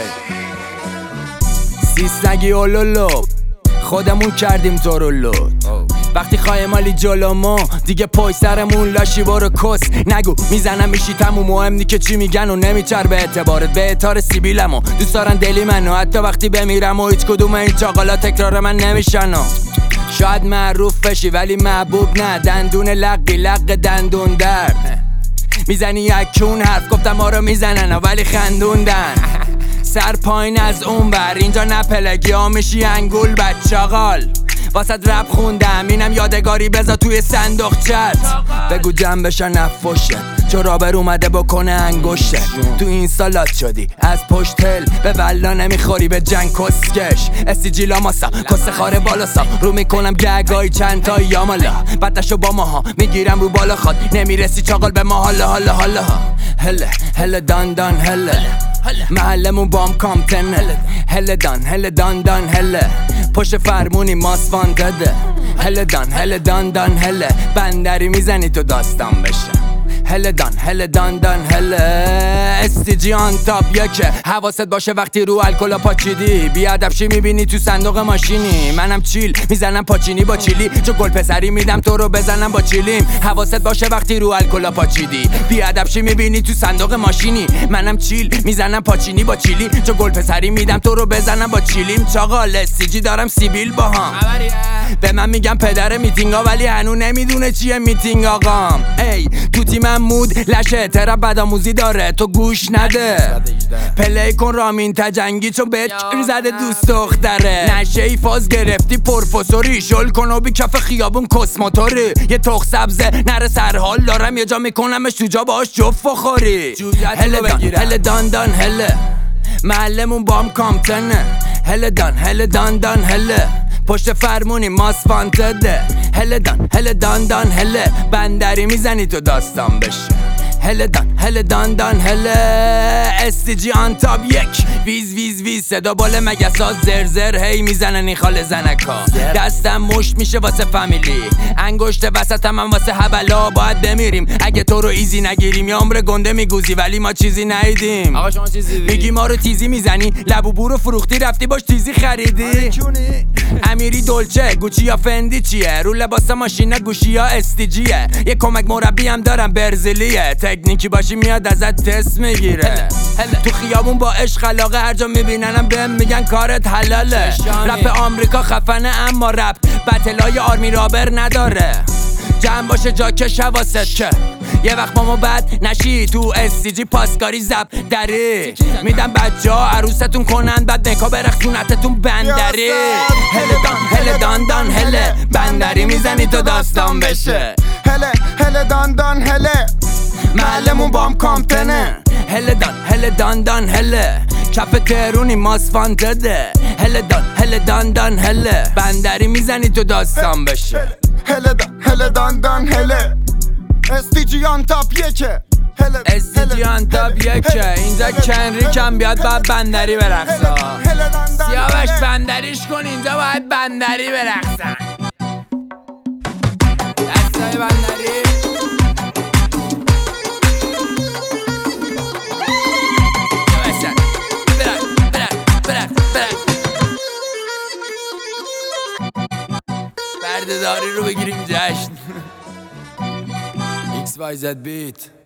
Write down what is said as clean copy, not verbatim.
سیستگی اولولو خودمون کردیم زورولو. وقتی خواهی جلو ما دیگه پای سرمون لاشی برو کس نگو میزنم میشی تموم. مهم نی که چی میگن و نمیچر به اعتبارت به اعتار سیبیلمو دوست دارن دلی منو حتی وقتی بمیرم و هیچ کدوم این چاقالا تکرار من نمیشن. شاید معروف بشی ولی محبوب نه. دندون لقی لق دندون درد میزنی یکون حرف گفتم ما رو میزنن ولی خندوندن. سر پایین از اون بر اینجا نه پلگی ها میشی انگول بچاقال. واسد رپ خوندم اینم یادگاری بذار توی صندوقچت. بگو جمع بشن نفوشت چو رابر اومده بکنه انگشت. تو این سالات شدی از پشت هل به ولا نمیخوری به جنگ کسکش. SCG لاماسا کس خاره بالاسا رو میکنم گگای چند تا یامالا. بعدشو با ماها میگیرم رو بالا خواد نمیرسی چاقال به ما حالا حالا حالا. هله هله دان دان هله محلمون بام کامتن هله دان هله دان دان هله پشت فرمونی ماسفان داده. هله دان دان هله بندری میزنی تو داستان بشه. هله دان هله SCG آن تاپ یکه. حواست باشه وقتی رو الکلا پاچیدی بیادب شی میبینی تو صندوق ماشینی. منم چیل میزنم پاچینی با چیلی چو گل پسری میدم تو رو بزنم با چیلیم. حواست باشه وقتی رو الکلا پاچیدی بیادب شی میبینی تو صندوق ماشینی. منم چیل میزنم پاچینی با چیلی چو گل پسری میدم تو رو بزنم با چیلیم. چاقال SCG دارم سیبیل باهام به من میگم پدر میتینگا ولی هنو نمیدونه چیه میتینگ آقام. ای تو تیمم مود لشه ترپ بدآموزی داره تو گوش نده. پلی کن رامین تجنگی چون بهت زده دوست دختره. نشه ای فاز گرفتی پرفسوری شل کن و بی کف خیابون کسموتوری. یه تخ سبزه نره سرحال دارم یه جا میکنمش تو جا باش جفت بخوری. هله دان دان هله محلمون بام کامتنه. هله دان دان هله پشت فرمونی ماسفان داده. هله دان هله بندری میزنی تو داستان بشه. هله دان هله SCG آن تاپ یک. ویز صدا بال مگسا زرزر هی میزنن این خال زنکا. دستم مشت میشه واسه فامیلی انگشت وسطم هم واسه حبلا. باید بمیریم اگه تو رو ایزی نگیریم. یا عمر گنده میگوزی ولی ما چیزی ندیدیم. آقا شما چیزی میگی ما رو تیزی میزنی لبو بورو فروختی رفتی باش تیزی خریدی. امیری دولچه گوچی یا فندی چیه رو لباس ماشینا گوشی یا SCGه. یه کمک مربی هم دارم برزیلیه تکنیکی باشی میاد ازت تست میگیره. تو خیابون با عشق علاقه هر جا میبیننم بهم میگن کارت حلاله. رپ آمریکا خفنه اما رپ بتلای آرمی رابر نداره. جمع باشه جاکش حواست که یه وقت ما بد نشی تو SCG پاسکاری زب داری میدم بچه ها عروستون کنن بعد نکا برخصونتتون بندری. هله دان هله بندری میزنی تو داستان بشه. هله دان هله محلمون بام کامتنه. هله دان هله کف تهرونی ماسفان داده. هله دان هله بندری میزنی تو داستان بشه. هله دان هله SCG آن تاپ یکه. SCG آن تاپ یکه. اینجا کنریک هم بیاد باید بندری برقصا. سیاوش بندریش کن اینجا باید بندری برقصن. دستای بندری بردهداری رو بگیریم جشن. XYZ بیت